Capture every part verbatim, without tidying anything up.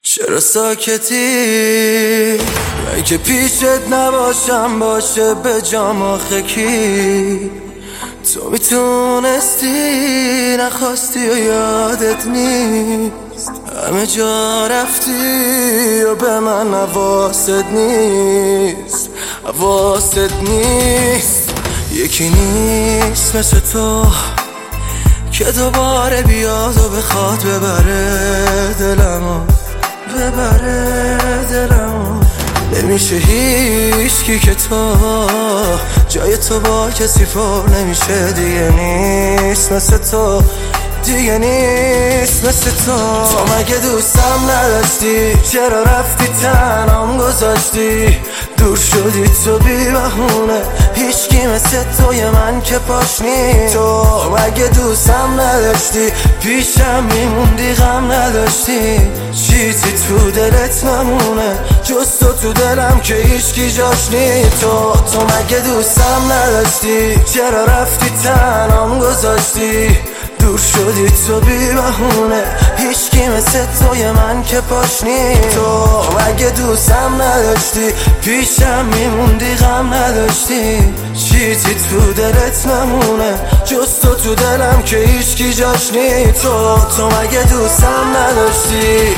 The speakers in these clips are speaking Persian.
چرا ساکتی؟ من که پیشت نباشم باشه به جام آخه کی؟ تو میتونستی نخواستی و یادت نیست، همه جا رفتی و به من حواست نیست، حواست نیست. یکی نیست مثل تو که دوباره بیاد و بخواد ببره دلمو، ببره دلمو. نمیشه هیچکی که تو جای تو با کسی پر نمیشه، دیگه نیست مثل تو، دیگه نیست مثل تو. تو مگه دوستم نداشتی؟ چرا رفتی تنهام گذاشتی؟ دور شدی تو بی بهونه، هیچکی مثل توی من که پاش نیست. تو مگه دوستم نداشتی؟ پیشم میموندی غم نداشتی، چیزی تو دلت نمونه جز تو تو دلم که هیچکی جاش نیست. تو تو مگه دوستم نداشتی؟ چرا رفتی تنهام گذاشتی؟ دور شدی تو بی بهونه، هیچکی مثل توی من که پاش نیست. تو مگه دوستم نداشتی؟ پیشم میموندی غم نداشتی، چیزی تو دلت نمونه جز تو تو دلم که هیچکی جاش نیست. تو تو مگه دوستم نداشتی؟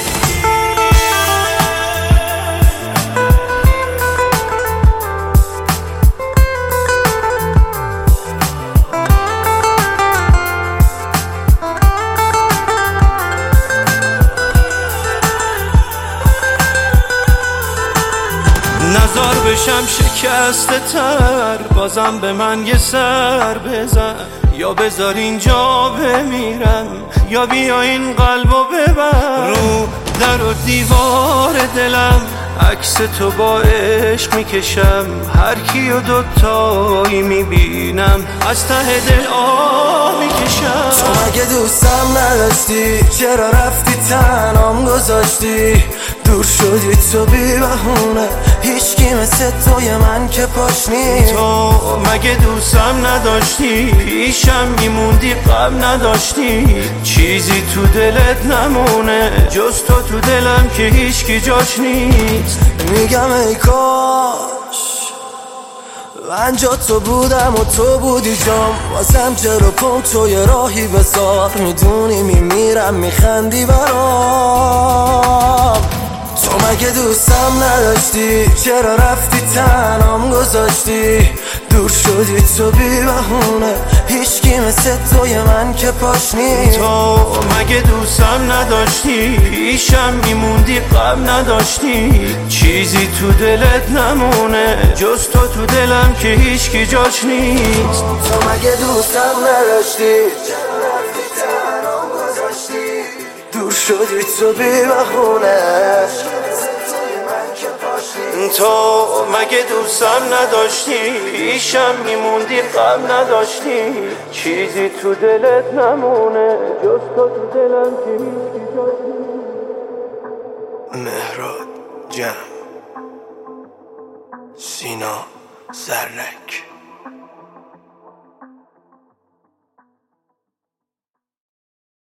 نزار بشم شکسته تر، بازم به من یه سر بزن، یا بذار اینجا بمیرم یا بیا این قلبو ببر. رو در و دیوار دلم عکس تو با عشق میکشم، هر کیو دوتایی میبینم از ته دل آه میکشم. تو مگه دوستم نداشتی؟ چرا رفتی تنهام گذاشتی؟ دور شدی تو بی بهونه، هیچکی مثل توی من که پاش نیست. تو مگه دوستم نداشتی؟ پیشم میموندی غم نداشتی، چیزی تو دلت نمونه جز تو تو دلم که هیچکی جاش نیست. میگم ای کاش من جا تو بودم و تو بودی جام، واسم چرا پم توی راهی بسار، میدونی میمیرم میخندی برام. تو مگه دوستم نداشتی؟ چرا رفتی تنهام گذاشتی؟ دور شدی تو بی بهونه، هیچکی مثل توی من که پاش نیست. تو مگه دوستم نداشتی؟ پیشم میموندی غم نداشتی، چیزی تو دلت نمونه جز تو تو دلم که هیچکی جاش نیست. تو مگه دوستم نداشتی؟ چرا رفتی تنهام گذاشتی؟ دور شدی تو بی بهونه، تو مگه دوستم نداشتی؟ پیشم میموندی غم نداشتی، چیزی تو دلت نمونه جز تو تو دلم که هیچکی جاش نیست. مهراد جمع، سینا زرنک.